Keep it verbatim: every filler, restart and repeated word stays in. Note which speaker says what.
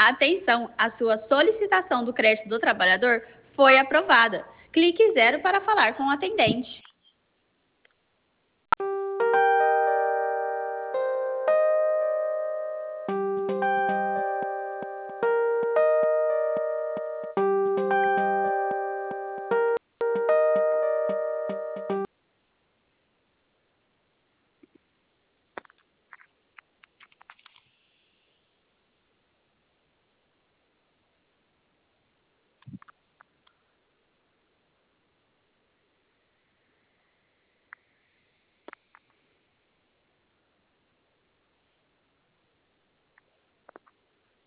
Speaker 1: Atenção, a sua solicitação do crédito do trabalhador foi aprovada. Clique zero para falar com o atendente.